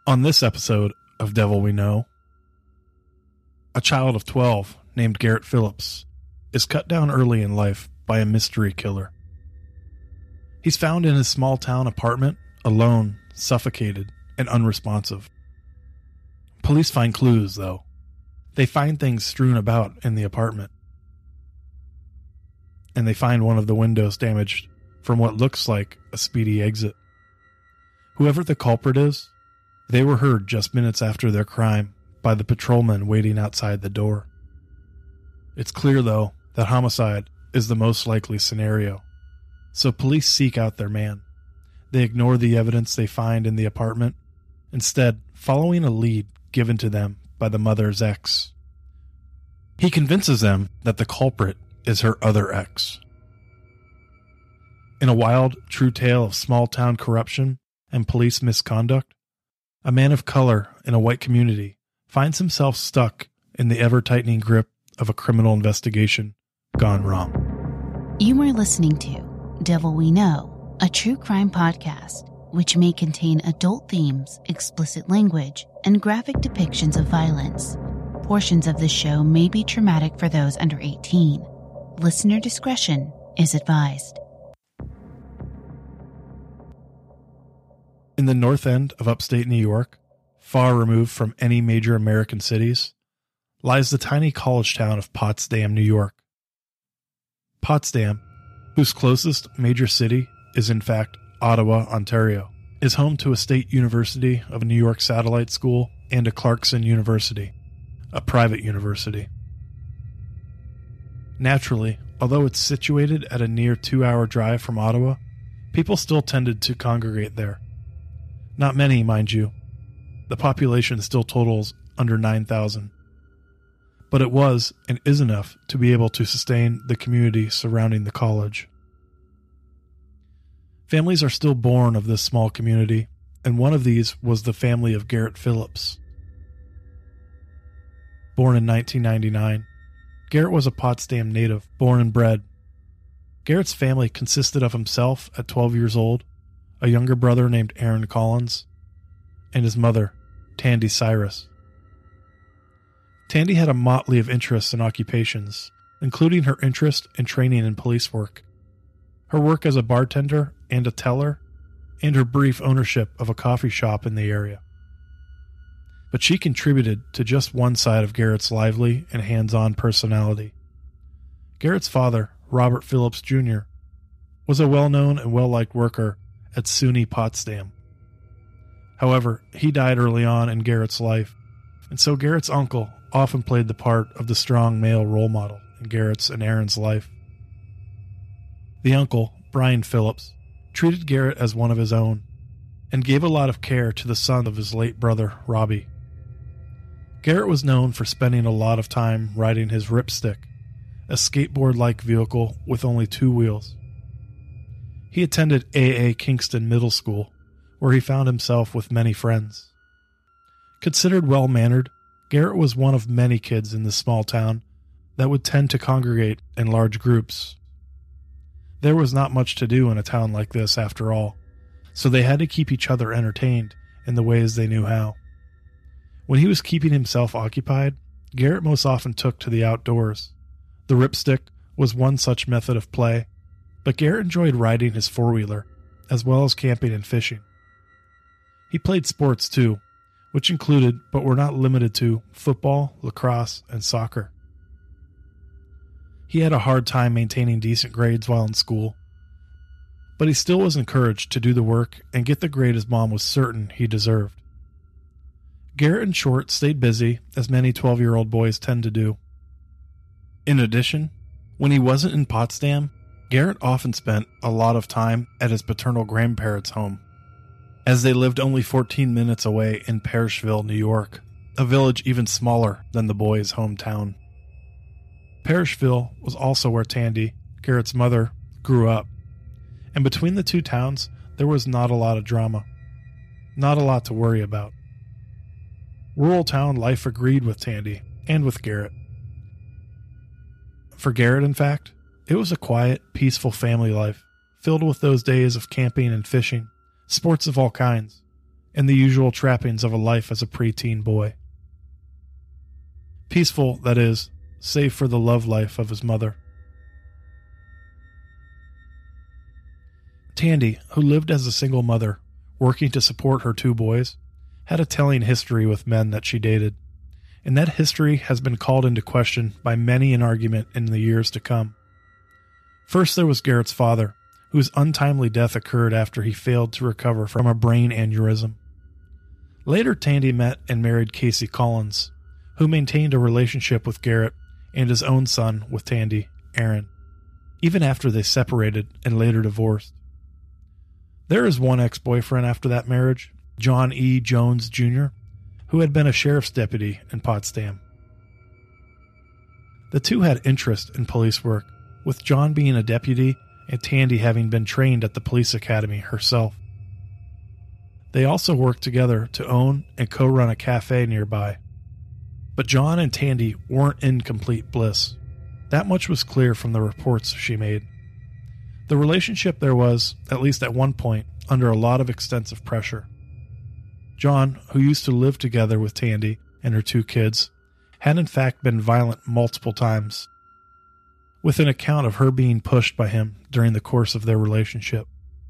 On this episode of Devil We Know, a child of 12 named Garrett Phillips is cut down early in life by a mystery killer. He's found in his small town apartment, alone, suffocated, and unresponsive. Police find clues, though. They find things strewn about in the apartment. And they find one of the windows damaged from what looks like a speedy exit. Whoever the culprit is, they were heard just minutes after their crime by the patrolman waiting outside the door. It's clear, though, that homicide is the most likely scenario, so police seek out their man. They ignore the evidence they find in the apartment, instead following a lead given to them by the mother's ex. He convinces them that the culprit is her other ex. In a wild, true tale of small-town corruption and police misconduct, a man of color in a white community finds himself stuck in the ever-tightening grip of a criminal investigation gone wrong. You are listening to Devil We Know, a true crime podcast, which may contain adult themes, explicit language, and graphic depictions of violence. Portions of the show may be traumatic for those under 18. Listener discretion is advised. In the north end of upstate New York, far removed from any major American cities, lies the tiny college town of Potsdam, New York. Potsdam, whose closest major city is in fact Ottawa, Ontario, is home to a state university of New York Satellite School and a Clarkson University, a private university. Naturally, although it's situated at a near 2-hour drive from Ottawa, people still tended to congregate there. Not many, mind you. The population still totals under 9,000. But it was and is enough to be able to sustain the community surrounding the college. Families are still born of this small community, and one of these was the family of Garrett Phillips. Born in 1999, Garrett was a Potsdam native, born and bred. Garrett's family consisted of himself at 12 years old, a younger brother named Aaron Collins, and his mother, Tandy Cyrus. Tandy had a motley of interests and occupations, including her interest in training in police work, her work as a bartender and a teller, and her brief ownership of a coffee shop in the area. But she contributed to just one side of Garrett's lively and hands-on personality. Garrett's father, Robert Phillips Jr., was a well-known and well-liked worker at SUNY Potsdam. However, he died early on in Garrett's life, and so Garrett's uncle often played the part of the strong male role model in Garrett's and Aaron's life. The uncle, Brian Phillips, treated Garrett as one of his own, and gave a lot of care to the son of his late brother, Robbie. Garrett was known for spending a lot of time riding his Ripstick, a skateboard-like vehicle with only 2 wheels. He attended A.A. Kingston Middle School, where he found himself with many friends. Considered well-mannered, Garrett was one of many kids in this small town that would tend to congregate in large groups. There was not much to do in a town like this, after all, so they had to keep each other entertained in the ways they knew how. When he was keeping himself occupied, Garrett most often took to the outdoors. The Ripstick was one such method of play, but Garrett enjoyed riding his four-wheeler, as well as camping and fishing. He played sports too, which included, but were not limited to, football, lacrosse, and soccer. He had a hard time maintaining decent grades while in school, but he still was encouraged to do the work and get the grade his mom was certain he deserved. Garrett, in short, stayed busy, as many 12-year-old boys tend to do. In addition, when he wasn't in Potsdam, Garrett often spent a lot of time at his paternal grandparents' home, as they lived only 14 minutes away in Parrishville, New York, a village even smaller than the boys' hometown. Parrishville was also where Tandy, Garrett's mother, grew up, and between the two towns, there was not a lot of drama, not a lot to worry about. Rural town life agreed with Tandy and with Garrett. For Garrett, in fact, it was a quiet, peaceful family life, filled with those days of camping and fishing, sports of all kinds, and the usual trappings of a life as a preteen boy. Peaceful, that is, save for the love life of his mother. Tandy, who lived as a single mother, working to support her 2 boys, had a telling history with men that she dated, and that history has been called into question by many an argument in the years to come. First, there was Garrett's father, whose untimely death occurred after he failed to recover from a brain aneurysm. Later, Tandy met and married Casey Collins, who maintained a relationship with Garrett and his own son with Tandy, Aaron, even after they separated and later divorced. There is one ex-boyfriend after that marriage, John E. Jones, Jr., who had been a sheriff's deputy in Potsdam. The two had interest in police work, with John being a deputy and Tandy having been trained at the police academy herself. They also worked together to own and co-run a cafe nearby. But John and Tandy weren't in complete bliss. That much was clear from the reports she made. The relationship there was, at least at one point, under a lot of extensive pressure. John, who used to live together with Tandy and her 2 kids, had in fact been violent multiple times, with an account of her being pushed by him during the course of their relationship.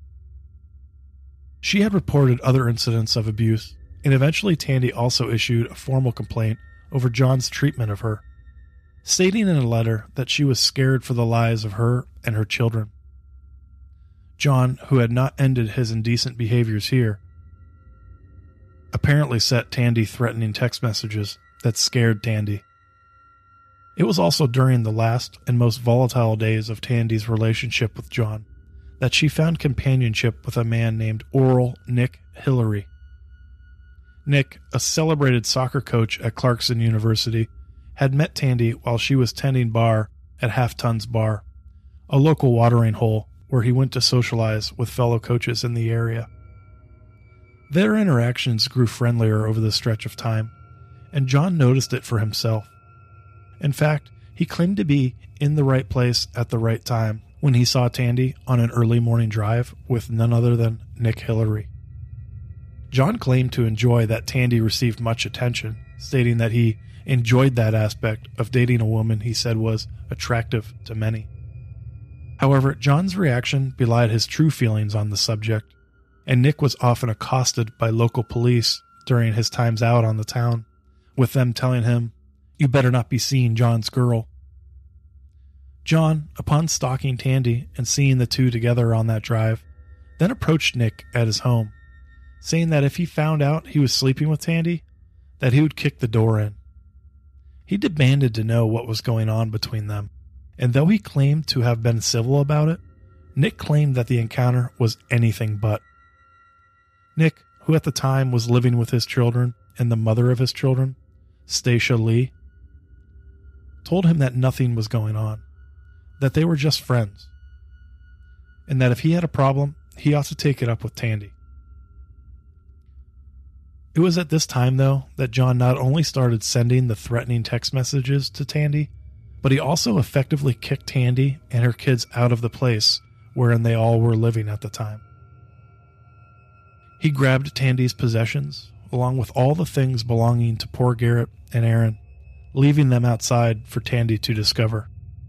She had reported other incidents of abuse, and eventually Tandy also issued a formal complaint over John's treatment of her, stating in a letter that she was scared for the lives of her and her children. John, who had not ended his indecent behaviors here, apparently sent Tandy threatening text messages that scared Tandy. It was also during the last and most volatile days of Tandy's relationship with John that she found companionship with a man named Oral Nick Hillary. Nick, a celebrated soccer coach at Clarkson University, had met Tandy while she was tending bar at Half Tons Bar, a local watering hole where he went to socialize with fellow coaches in the area. Their interactions grew friendlier over the stretch of time, and John noticed it for himself. In fact, he claimed to be in the right place at the right time when he saw Tandy on an early morning drive with none other than Nick Hillary. John claimed to enjoy that Tandy received much attention, stating that he enjoyed that aspect of dating a woman he said was attractive to many. However, John's reaction belied his true feelings on the subject, and Nick was often accosted by local police during his times out on the town, with them telling him, "You better not be seeing John's girl." John, upon stalking Tandy and seeing the two together on that drive, then approached Nick at his home, saying that if he found out he was sleeping with Tandy, that he would kick the door in. He demanded to know what was going on between them, and though he claimed to have been civil about it, Nick claimed that the encounter was anything but. Nick, who at the time was living with his children and the mother of his children, Stacia Lee, told him that nothing was going on, that they were just friends, and that if he had a problem, he ought to take it up with Tandy. It was at this time, though, that John not only started sending the threatening text messages to Tandy, but he also effectively kicked Tandy and her kids out of the place wherein they all were living at the time. He grabbed Tandy's possessions, along with all the things belonging to poor Garrett and Aaron, leaving them outside for Tandy to discover.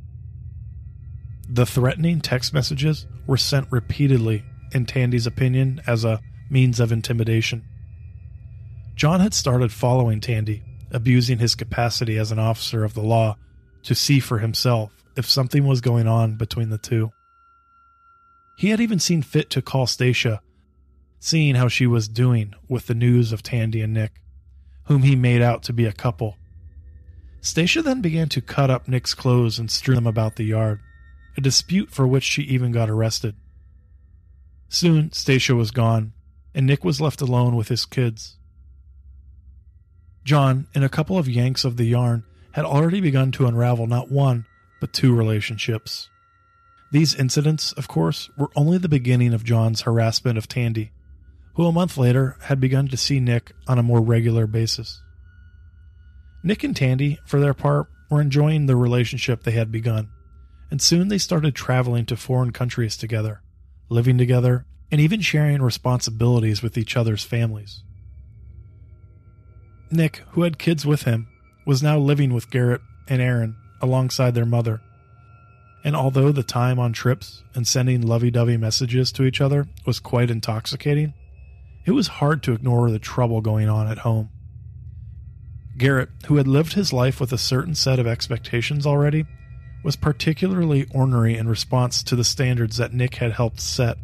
The threatening text messages were sent repeatedly, in Tandy's opinion, as a means of intimidation. John had started following Tandy, abusing his capacity as an officer of the law to see for himself if something was going on between the two. He had even seen fit to call Stacia, seeing how she was doing with the news of Tandy and Nick, whom he made out to be a couple. Stacia then began to cut up Nick's clothes and strew them about the yard, a dispute for which she even got arrested. Soon, Stacia was gone, and Nick was left alone with his kids. John, in a couple of yanks of the yarn, had already begun to unravel not one, but two relationships. These incidents, of course, were only the beginning of John's harassment of Tandy, who a month later had begun to see Nick on a more regular basis. Nick and Tandy, for their part, were enjoying the relationship they had begun, and soon they started traveling to foreign countries together, living together, and even sharing responsibilities with each other's families. Nick, who had kids with him, was now living with Garrett and Aaron alongside their mother. And although the time on trips and sending lovey-dovey messages to each other was quite intoxicating, it was hard to ignore the trouble going on at home. Garrett, who had lived his life with a certain set of expectations already, was particularly ornery in response to the standards that Nick had helped set.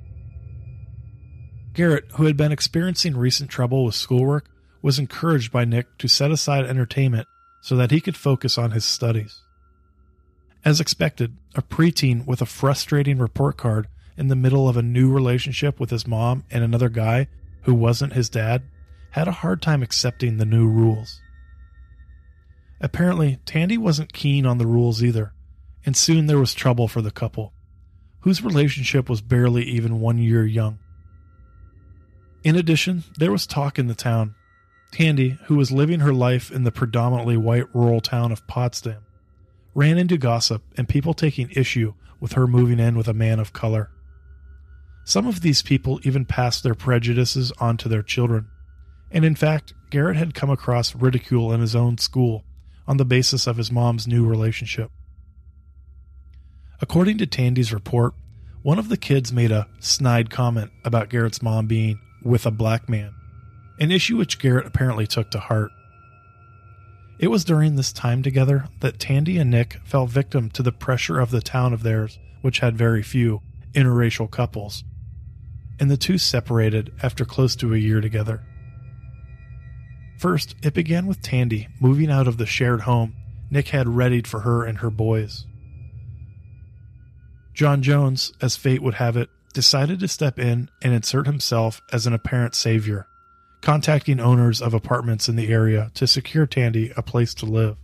Garrett, who had been experiencing recent trouble with schoolwork, was encouraged by Nick to set aside entertainment so that he could focus on his studies. As expected, a preteen with a frustrating report card in the middle of a new relationship with his mom and another guy who wasn't his dad had a hard time accepting the new rules. Apparently, Tandy wasn't keen on the rules either, and soon there was trouble for the couple, whose relationship was barely even 1 year young. In addition, there was talk in the town. Tandy, who was living her life in the predominantly white rural town of Potsdam, ran into gossip and people taking issue with her moving in with a man of color. Some of these people even passed their prejudices on to their children, and in fact, Garrett had come across ridicule in his own school on the basis of his mom's new relationship. According to Tandy's report, one of the kids made a snide comment about Garrett's mom being with a black man, an issue which Garrett apparently took to heart. It was during this time together that Tandy and Nick fell victim to the pressure of the town of theirs, which had very few interracial couples, and the two separated after close to a year together. First, it began with Tandy moving out of the shared home Nick had readied for her and her boys. John Jones, as fate would have it, decided to step in and insert himself as an apparent savior, contacting owners of apartments in the area to secure Tandy a place to live.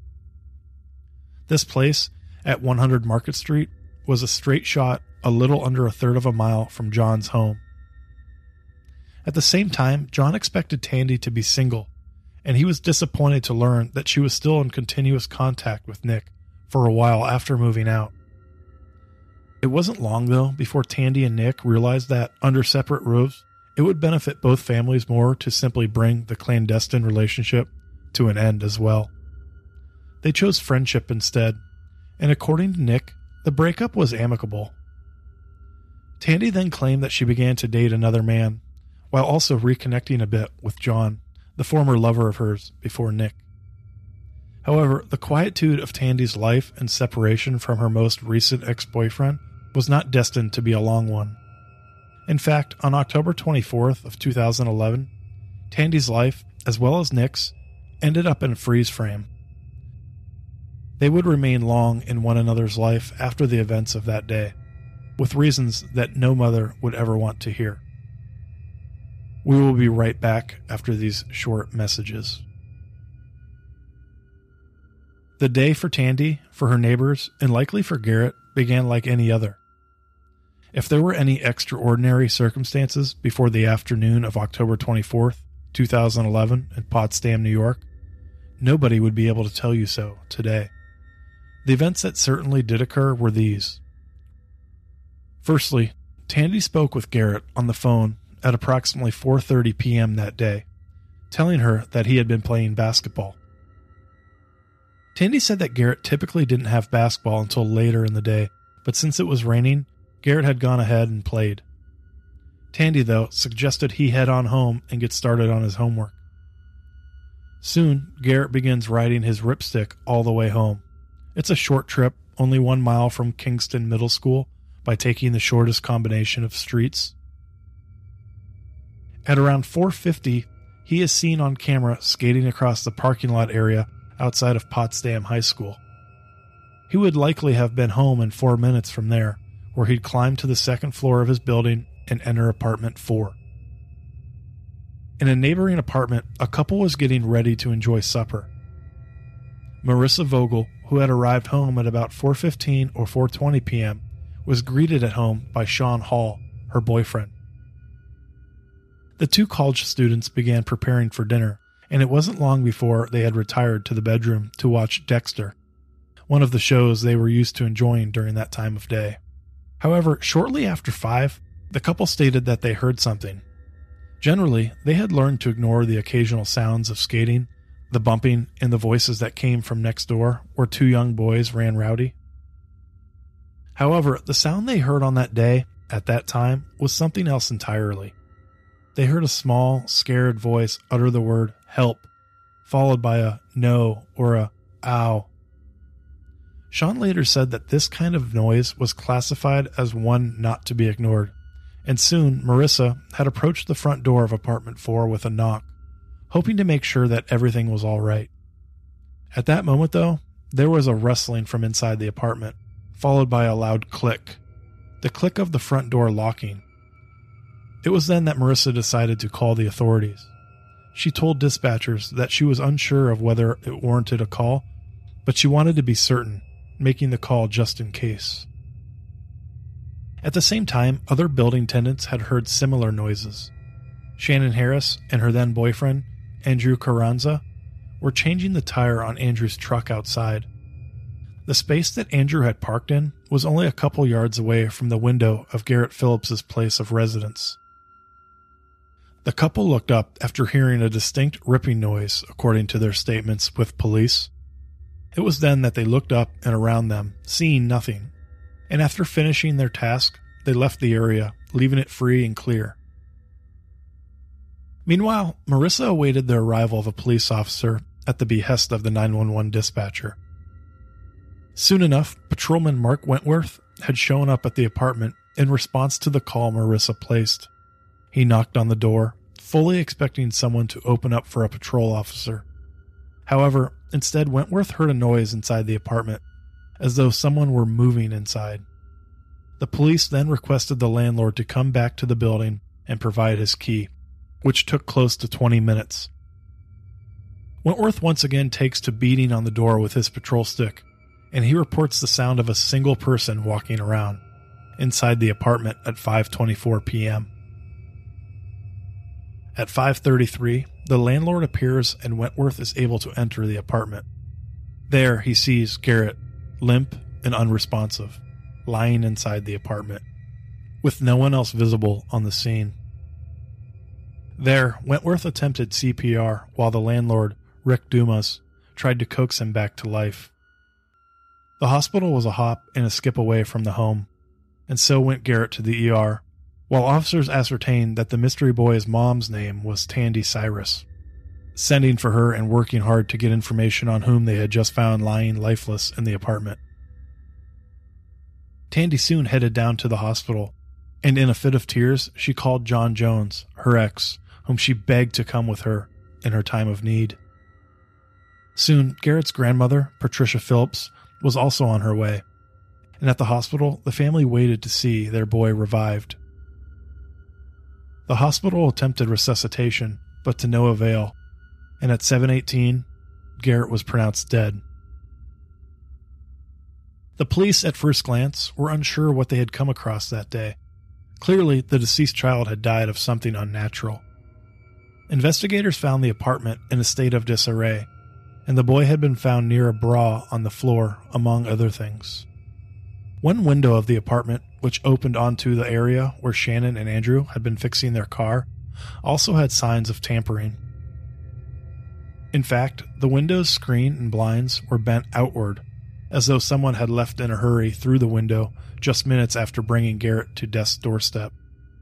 This place, at 100 Market Street, was a straight shot a little under a third of a mile from John's home. At the same time, John expected Tandy to be single, and he was disappointed to learn that she was still in continuous contact with Nick for a while after moving out. It wasn't long, though, before Tandy and Nick realized that, under separate roofs, it would benefit both families more to simply bring the clandestine relationship to an end as well. They chose friendship instead, and according to Nick, the breakup was amicable. Tandy then claimed that she began to date another man, while also reconnecting a bit with John, the former lover of hers before Nick. However, the quietude of Tandy's life and separation from her most recent ex-boyfriend was not destined to be a long one. In fact, on October 24th of 2011, Tandy's life, as well as Nick's, ended up in a freeze frame. They would remain long in one another's life after the events of that day, with reasons that no mother would ever want to hear. We will be right back after these short messages. The day for Tandy, for her neighbors, and likely for Garrett began like any other. If there were any extraordinary circumstances before the afternoon of October 24th, 2011 in Potsdam, New York, nobody would be able to tell you so today. The events that certainly did occur were these. Firstly, Tandy spoke with Garrett on the phone at approximately 4:30 p.m. that day, telling her that he had been playing basketball. Tandy said that Garrett typically didn't have basketball until later in the day, but since it was raining, Garrett had gone ahead and played. Tandy, though, suggested he head on home and get started on his homework. Soon, Garrett begins riding his ripstick all the way home. It's a short trip, only 1 mile from Kingston Middle School, by taking the shortest combination of streets. At around 4:50, he is seen on camera skating across the parking lot area outside of Potsdam High School. He would likely have been home in 4 minutes from there, where he'd climb to the second floor of his building and enter apartment 4. In a neighboring apartment, a couple was getting ready to enjoy supper. Marissa Vogel, who had arrived home at about 4:15 or 4:20 p.m., was greeted at home by Sean Hall, her boyfriend. The two college students began preparing for dinner, and it wasn't long before they had retired to the bedroom to watch Dexter, one of the shows they were used to enjoying during that time of day. However, shortly after 5, The couple stated that they heard something. Generally, they had learned to ignore the occasional sounds of skating, the bumping, and the voices that came from next door where two young boys ran rowdy. However, the sound they heard on that day, at that time, was something else entirely. They heard a small, scared voice utter the word help, followed by a no or a ow. Sean later said that this kind of noise was classified as one not to be ignored, and soon Marissa had approached the front door of apartment 4 with a knock, hoping to make sure that everything was all right. At that moment, though, there was a rustling from inside the apartment, followed by a loud click, the click of the front door locking. It was then that Marissa decided to call the authorities. She told dispatchers that she was unsure of whether it warranted a call, but she wanted to be certain, making the call just in case. At the same time, other building tenants had heard similar noises. Shannon Harris and her then boyfriend, Andrew Carranza, were changing the tire on Andrew's truck outside. The space that Andrew had parked in was only a couple yards away from the window of Garrett Phillips's place of residence. The couple looked up after hearing a distinct ripping noise, according to their statements with police. It was then that they looked up and around them, seeing nothing, and after finishing their task, they left the area, leaving it free and clear. Meanwhile, Marissa awaited the arrival of a police officer at the behest of the 911 dispatcher. Soon enough, Patrolman Mark Wentworth had shown up at the apartment in response to the call Marissa placed. He knocked on the door, fully expecting someone to open up for a patrol officer. However, instead Wentworth heard a noise inside the apartment, as though someone were moving inside. The police then requested the landlord to come back to the building and provide his key, which took close to 20 minutes. Wentworth once again takes to beating on the door with his patrol stick, and he reports the sound of a single person walking around inside the apartment at 5:24 p.m. At 5:33, the landlord appears and Wentworth is able to enter the apartment. There he sees Garrett, limp and unresponsive, lying inside the apartment, with no one else visible on the scene. There, Wentworth attempted CPR while the landlord, Rick Dumas, tried to coax him back to life. The hospital was a hop and a skip away from the home, and so went Garrett to the ER, while officers ascertained that the mystery boy's mom's name was Tandy Cyrus, sending for her and working hard to get information on whom they had just found lying lifeless in the apartment. Tandy soon headed down to the hospital, and in a fit of tears, she called John Jones, her ex, whom she begged to come with her in her time of need. Soon, Garrett's grandmother, Patricia Phillips, was also on her way, and at the hospital, the family waited to see their boy revived. The hospital attempted resuscitation, but to no avail, and at 7:18, Garrett was pronounced dead. The police, at first glance, were unsure what they had come across that day. Clearly, the deceased child had died of something unnatural. Investigators found the apartment in a state of disarray, and the boy had been found near a bra on the floor, among other things. One window of the apartment, which opened onto the area where Shannon and Andrew had been fixing their car, also had signs of tampering. In fact, the window's screen and blinds were bent outward, as though someone had left in a hurry through the window just minutes after bringing Garrett to death's doorstep.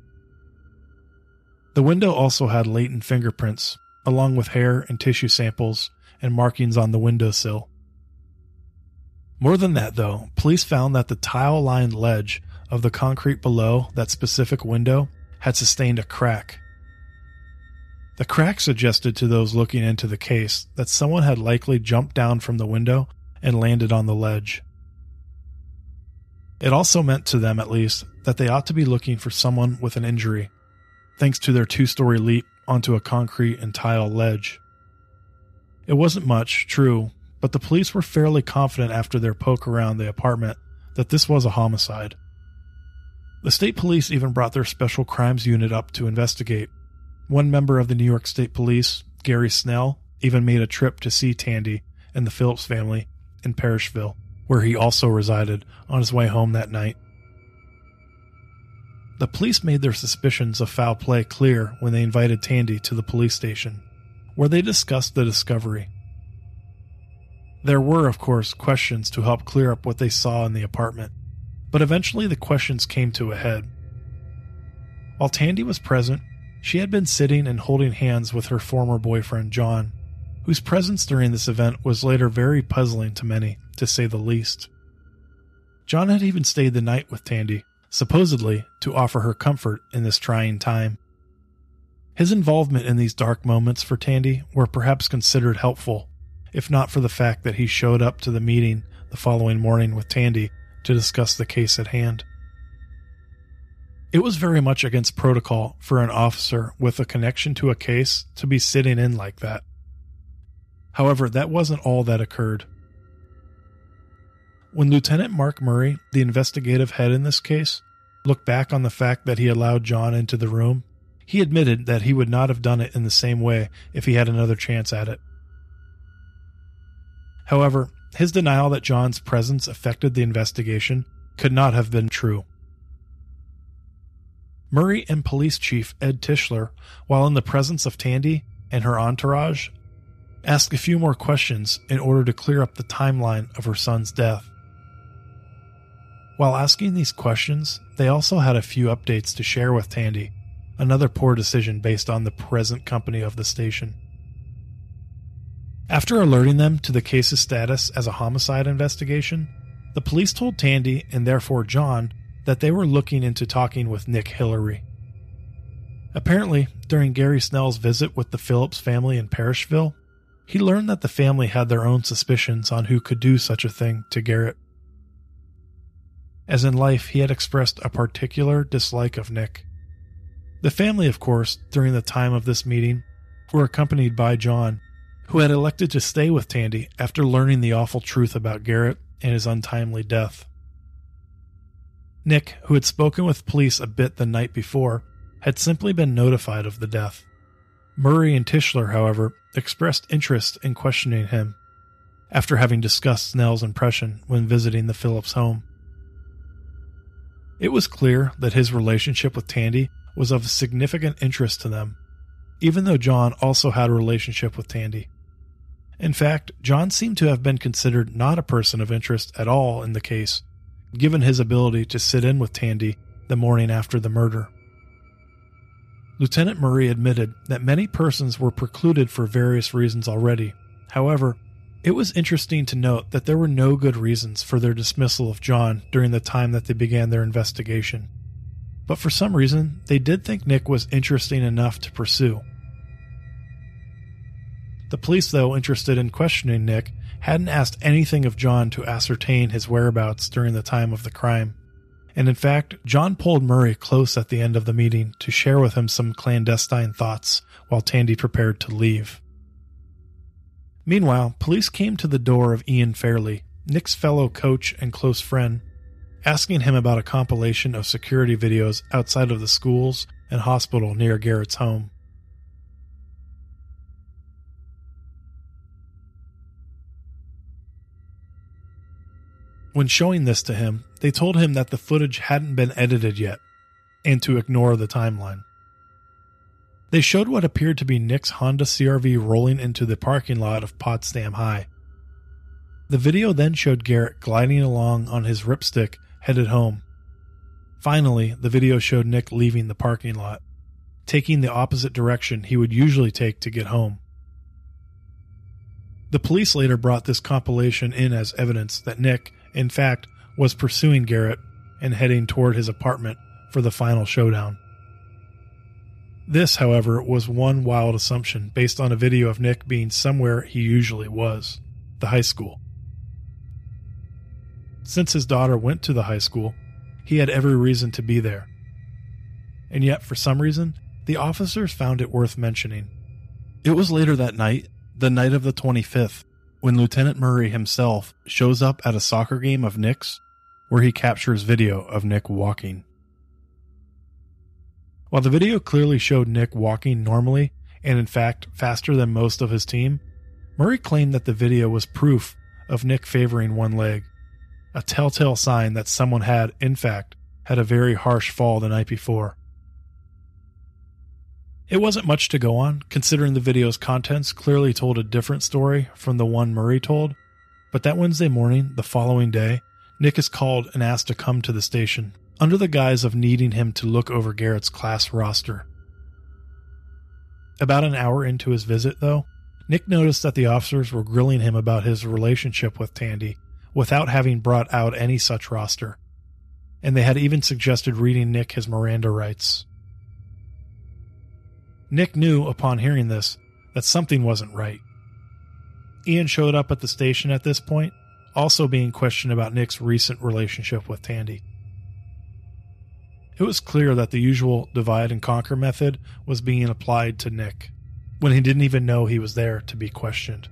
The window also had latent fingerprints, along with hair and tissue samples and markings on the windowsill. More than that, though, police found that the tile-lined ledge of the concrete below that specific window had sustained a crack. The crack suggested to those looking into the case that someone had likely jumped down from the window and landed on the ledge. It also meant to them, at least, that they ought to be looking for someone with an injury, thanks to their 2-story leap onto a concrete and tile ledge. It wasn't much, true, but the police were fairly confident after their poke around the apartment that this was a homicide. The state police even brought their special crimes unit up to investigate. One member of the New York State Police, Gary Snell, even made a trip to see Tandy and the Phillips family in Parrishville, where he also resided, on his way home that night. The police made their suspicions of foul play clear when they invited Tandy to the police station, where they discussed the discovery. There were, of course, questions to help clear up what they saw in the apartment, but eventually the questions came to a head. While Tandy was present, she had been sitting and holding hands with her former boyfriend, John, whose presence during this event was later very puzzling to many, to say the least. John had even stayed the night with Tandy, supposedly to offer her comfort in this trying time. His involvement in these dark moments for Tandy were perhaps considered helpful, if not for the fact that he showed up to the meeting the following morning with Tandy to discuss the case at hand. It was very much against protocol for an officer with a connection to a case to be sitting in like that. However, that wasn't all that occurred. When Lieutenant Mark Murray, the investigative head in this case, looked back on the fact that he allowed John into the room, he admitted that he would not have done it in the same way if he had another chance at it. However, his denial that John's presence affected the investigation could not have been true. Murray and Police Chief Ed Tischler, while in the presence of Tandy and her entourage, asked a few more questions in order to clear up the timeline of her son's death. While asking these questions, they also had a few updates to share with Tandy, another poor decision based on the present company of the station. After alerting them to the case's status as a homicide investigation, the police told Tandy, and therefore John, that they were looking into talking with Nick Hillary. Apparently, during Gary Snell's visit with the Phillips family in Parrishville, he learned that the family had their own suspicions on who could do such a thing to Garrett. As in life, he had expressed a particular dislike of Nick. The family, of course, during the time of this meeting, were accompanied by John, who had elected to stay with Tandy after learning the awful truth about Garrett and his untimely death. Nick, who had spoken with police a bit the night before, had simply been notified of the death. Murray and Tischler, however, expressed interest in questioning him, after having discussed Snell's impression when visiting the Phillips home. It was clear that his relationship with Tandy was of significant interest to them, even though John also had a relationship with Tandy. In fact, John seemed to have been considered not a person of interest at all in the case, given his ability to sit in with Tandy the morning after the murder. Lieutenant Murray admitted that many persons were precluded for various reasons already. However, it was interesting to note that there were no good reasons for their dismissal of John during the time that they began their investigation. But for some reason, they did think Nick was interesting enough to pursue. The police, though interested in questioning Nick, hadn't asked anything of John to ascertain his whereabouts during the time of the crime. And in fact, John pulled Murray close at the end of the meeting to share with him some clandestine thoughts while Tandy prepared to leave. Meanwhile, police came to the door of Ian Fairley, Nick's fellow coach and close friend, asking him about a compilation of security videos outside of the schools and hospital near Garrett's home. When showing this to him, they told him that the footage hadn't been edited yet, and to ignore the timeline. They showed what appeared to be Nick's Honda CR-V rolling into the parking lot of Potsdam High. The video then showed Garrett gliding along on his ripstick, headed home. Finally, the video showed Nick leaving the parking lot, taking the opposite direction he would usually take to get home. The police later brought this compilation in as evidence that Nick, in fact, was pursuing Garrett and heading toward his apartment for the final showdown. This, however, was one wild assumption based on a video of Nick being somewhere he usually was, the high school. Since his daughter went to the high school, he had every reason to be there. And yet, for some reason, the officers found it worth mentioning. It was later that night, the night of the 25th, when Lieutenant Murray himself shows up at a soccer game of Nick's, where he captures video of Nick walking. While the video clearly showed Nick walking normally, and in fact faster than most of his team, Murray claimed that the video was proof of Nick favoring one leg, a telltale sign that someone had, in fact, had a very harsh fall the night before. It wasn't much to go on, considering the video's contents clearly told a different story from the one Murray told, but that Wednesday morning, the following day, Nick is called and asked to come to the station, under the guise of needing him to look over Garrett's class roster. About an hour into his visit, though, Nick noticed that the officers were grilling him about his relationship with Tandy, without having brought out any such roster, and they had even suggested reading Nick his Miranda rights. Nick knew, upon hearing this, that something wasn't right. Ian showed up at the station at this point, also being questioned about Nick's recent relationship with Tandy. It was clear that the usual divide and conquer method was being applied to Nick, when he didn't even know he was there to be questioned.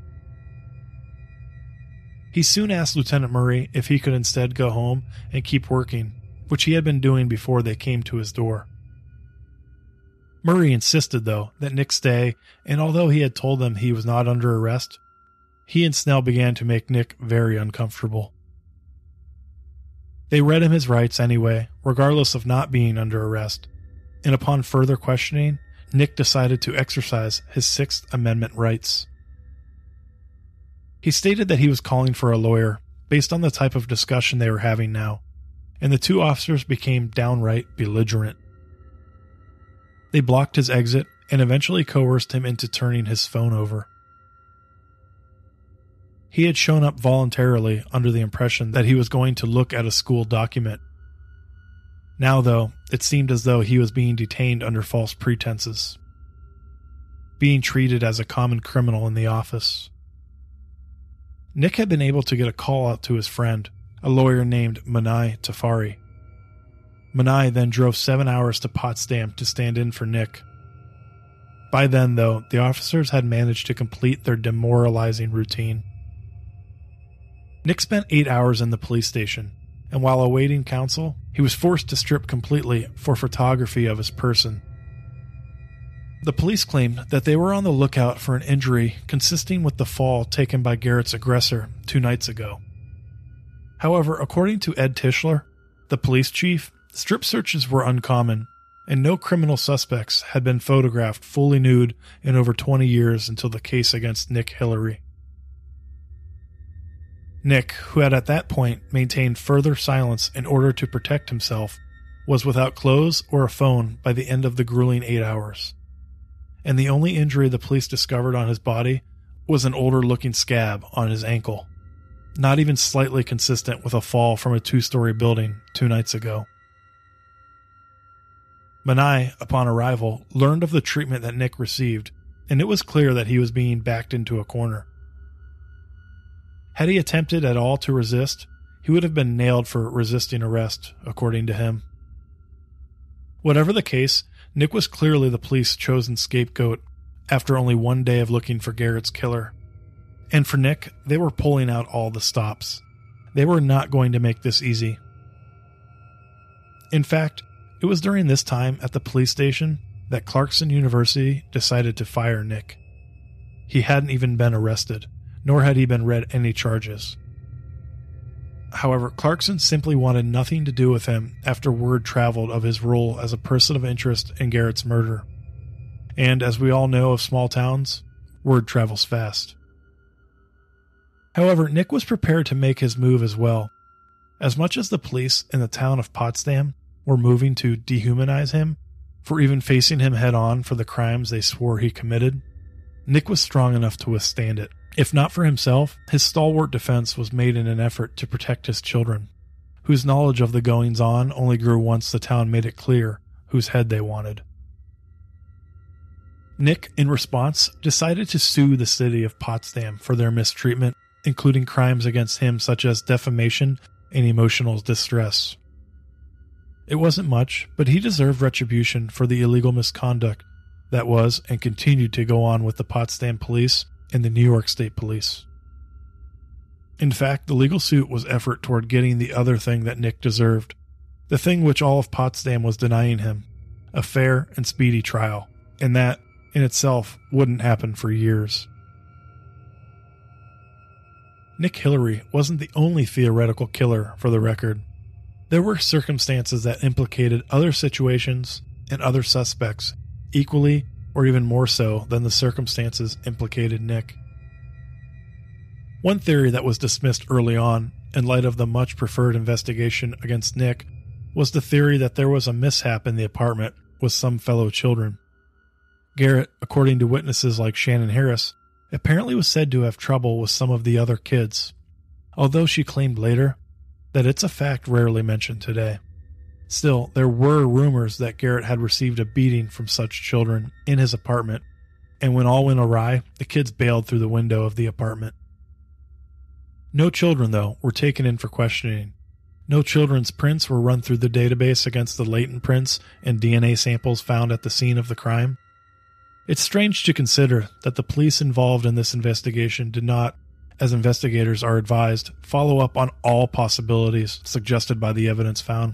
He soon asked Lieutenant Murray if he could instead go home and keep working, which he had been doing before they came to his door. Murray insisted, though, that Nick stay, and although he had told them he was not under arrest, he and Snell began to make Nick very uncomfortable. They read him his rights anyway, regardless of not being under arrest, and upon further questioning, Nick decided to exercise his Sixth Amendment rights. He stated that he was calling for a lawyer, based on the type of discussion they were having now, and the two officers became downright belligerent. They blocked his exit and eventually coerced him into turning his phone over. He had shown up voluntarily under the impression that he was going to look at a school document. Now, though, it seemed as though he was being detained under false pretenses, being treated as a common criminal in the office. Nick had been able to get a call out to his friend, a lawyer named Manai Tafari. Manai then drove 7 hours to Potsdam to stand in for Nick. By then, though, the officers had managed to complete their demoralizing routine. Nick spent 8 hours in the police station, and while awaiting counsel, he was forced to strip completely for photography of his person. The police claimed that they were on the lookout for an injury consisting with the fall taken by Garrett's aggressor 2 nights ago. However, according to Ed Tischler, the police chief, strip searches were uncommon, and no criminal suspects had been photographed fully nude in over 20 years until the case against Nick Hillary. Nick, who had at that point maintained further silence in order to protect himself, was without clothes or a phone by the end of the grueling 8 hours. And the only injury the police discovered on his body was an older-looking scab on his ankle, not even slightly consistent with a fall from a 2-story building 2 nights ago. Manai, upon arrival, learned of the treatment that Nick received, and it was clear that he was being backed into a corner. Had he attempted at all to resist, he would have been nailed for resisting arrest, according to him. Whatever the case, Nick was clearly the police's chosen scapegoat after only 1 day of looking for Garrett's killer. And for Nick, they were pulling out all the stops. They were not going to make this easy. In fact, it was during this time at the police station that Clarkson University decided to fire Nick. He hadn't even been arrested, nor had he been read any charges. However, Clarkson simply wanted nothing to do with him after word traveled of his role as a person of interest in Garrett's murder. And as we all know of small towns, word travels fast. However, Nick was prepared to make his move as well. As much as the police in the town of Potsdam were moving to dehumanize him, for even facing him head-on for the crimes they swore he committed, Nick was strong enough to withstand it. If not for himself, his stalwart defense was made in an effort to protect his children, whose knowledge of the goings-on only grew once the town made it clear whose head they wanted. Nick, in response, decided to sue the city of Potsdam for their mistreatment, including crimes against him such as defamation and emotional distress. It wasn't much, but he deserved retribution for the illegal misconduct that was and continued to go on with the Potsdam police and the New York State Police. In fact, the legal suit was effort toward getting the other thing that Nick deserved, the thing which all of Potsdam was denying him, a fair and speedy trial, and that, in itself, wouldn't happen for years. Nick Hillary wasn't the only theoretical killer, for the record. There were circumstances that implicated other situations and other suspects equally or even more so than the circumstances implicated Nick. One theory that was dismissed early on in light of the much preferred investigation against Nick was the theory that there was a mishap in the apartment with some fellow children. Garrett, according to witnesses like Shannon Harris, apparently was said to have trouble with some of the other kids, although she claimed later that it's a fact rarely mentioned today. Still, there were rumors that Garrett had received a beating from such children in his apartment, and when all went awry, the kids bailed through the window of the apartment. No children, though, were taken in for questioning. No children's prints were run through the database against the latent prints and DNA samples found at the scene of the crime. It's strange to consider that the police involved in this investigation did not, as investigators are advised, follow up on all possibilities suggested by the evidence found.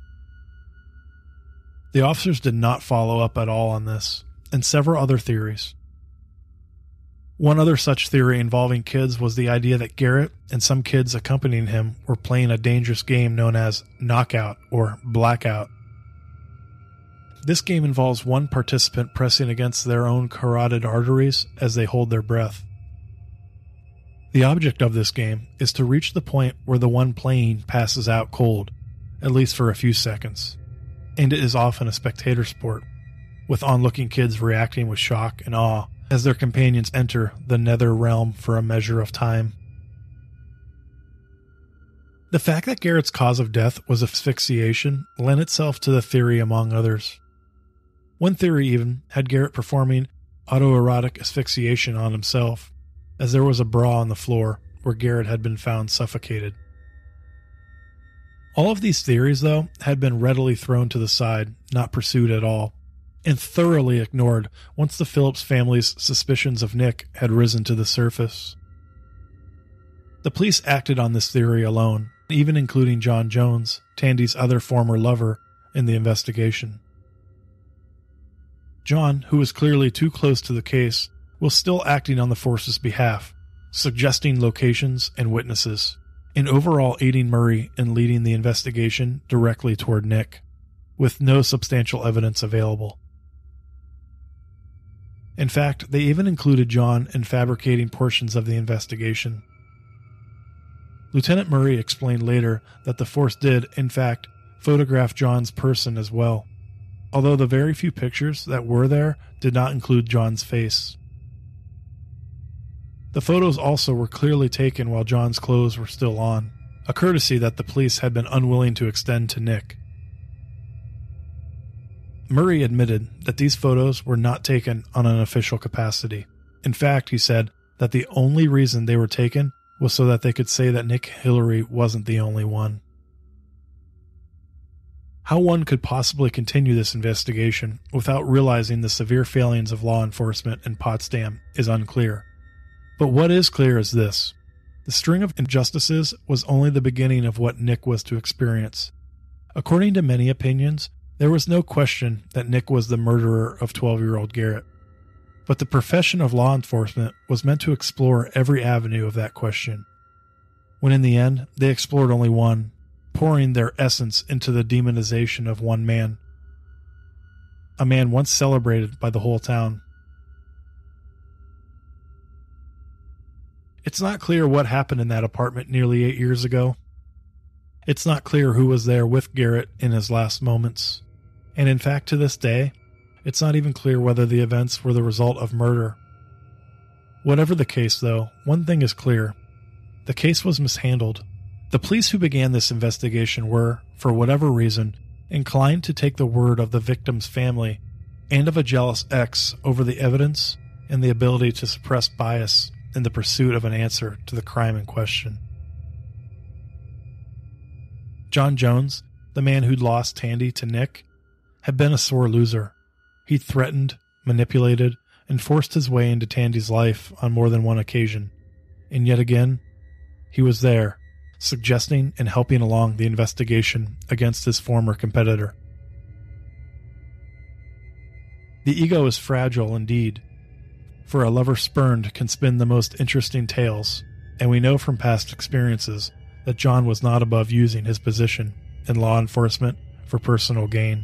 The officers did not follow up at all on this, and several other theories. One other such theory involving kids was the idea that Garrett and some kids accompanying him were playing a dangerous game known as knockout or blackout. This game involves one participant pressing against their own carotid arteries as they hold their breath. The object of this game is to reach the point where the one playing passes out cold, at least for a few seconds, and it is often a spectator sport, with onlooking kids reacting with shock and awe as their companions enter the nether realm for a measure of time. The fact that Garrett's cause of death was asphyxiation lent itself to the theory among others. One theory even had Garrett performing autoerotic asphyxiation on himself, as there was a bra on the floor where Garrett had been found suffocated. All of these theories, though, had been readily thrown to the side, not pursued at all, and thoroughly ignored once the Phillips family's suspicions of Nick had risen to the surface. The police acted on this theory alone, even including John Jones, Tandy's other former lover, in the investigation. John, who was clearly too close to the case, was still acting on the force's behalf, suggesting locations and witnesses, and overall aiding Murray in leading the investigation directly toward Nick, with no substantial evidence available. In fact, they even included John in fabricating portions of the investigation. Lieutenant Murray explained later that the force did, in fact, photograph John's person as well, although the very few pictures that were there did not include John's face. The photos also were clearly taken while John's clothes were still on, a courtesy that the police had been unwilling to extend to Nick. Murray admitted that these photos were not taken on an official capacity. In fact, he said that the only reason they were taken was so that they could say that Nick Hillary wasn't the only one. How one could possibly continue this investigation without realizing the severe failings of law enforcement in Potsdam is unclear. But what is clear is this: the string of injustices was only the beginning of what Nick was to experience. According to many opinions, there was no question that Nick was the murderer of 12-year-old Garrett. But the profession of law enforcement was meant to explore every avenue of that question, when in the end they explored only one, pouring their essence into the demonization of one man. A man once celebrated by the whole town. It's not clear what happened in that apartment nearly 8 years ago. It's not clear who was there with Garrett in his last moments. And in fact, to this day, it's not even clear whether the events were the result of murder. Whatever the case, though, one thing is clear. The case was mishandled. The police who began this investigation were, for whatever reason, inclined to take the word of the victim's family and of a jealous ex over the evidence and the ability to suppress bias in the pursuit of an answer to the crime in question. John Jones, the man who'd lost Tandy to Nick, had been a sore loser. He threatened, manipulated, and forced his way into Tandy's life on more than one occasion. And yet again, he was there, suggesting and helping along the investigation against his former competitor. The ego is fragile indeed, for a lover spurned can spin the most interesting tales, and we know from past experiences that John was not above using his position in law enforcement for personal gain.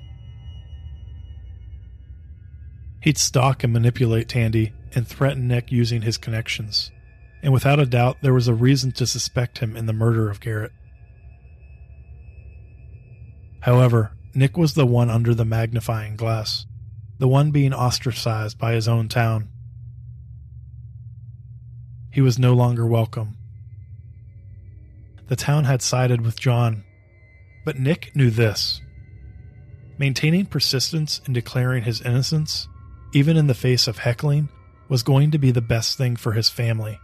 He'd stalk and manipulate Tandy and threaten Nick using his connections, and without a doubt there was a reason to suspect him in the murder of Garrett. However, Nick was the one under the magnifying glass, the one being ostracized by his own town. He was no longer welcome. The town had sided with John, but Nick knew this. Maintaining persistence in declaring his innocence, even in the face of heckling, was going to be the best thing for his family.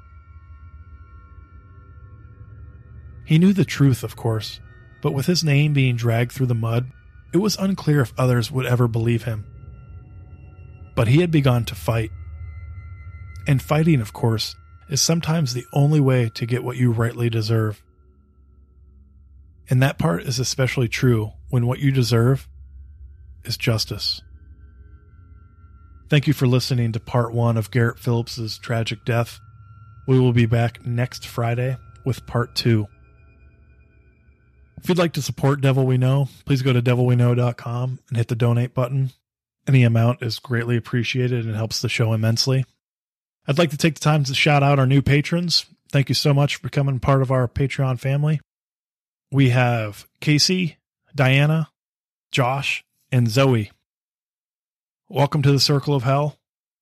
He knew the truth, of course, but with his name being dragged through the mud, it was unclear if others would ever believe him. But he had begun to fight. And fighting, of course, is sometimes the only way to get what you rightly deserve. And that part is especially true when what you deserve is justice. Thank you for listening to part 1 of Garrett Phillips' tragic death. We will be back next Friday with part 2. If you'd like to support Devil We Know, please go to devilweknow.com and hit the donate button. Any amount is greatly appreciated and helps the show immensely. I'd like to take the time to shout out our new patrons. Thank you so much for becoming part of our Patreon family. We have Casey, Diana, Josh, and Zoe. Welcome to the Circle of Hell.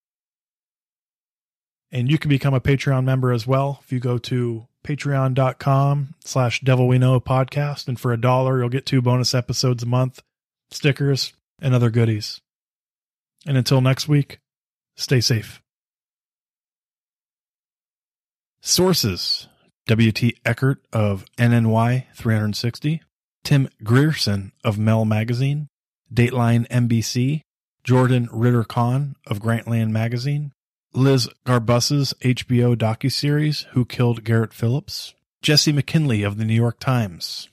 And you can become a Patreon member as well if you go to patreon.com/devilweknowpodcast, and for $1 you'll get 2 bonus episodes a month, stickers, and other goodies. And until next week, stay safe. Sources: W.T. Eckert of NNY 360, Tim Grierson of Mel Magazine, Dateline NBC, Jordan Ritter-Kahn of Grantland Magazine, Liz Garbus's HBO docuseries Who Killed Garrett Phillips, Jesse McKinley of the New York Times,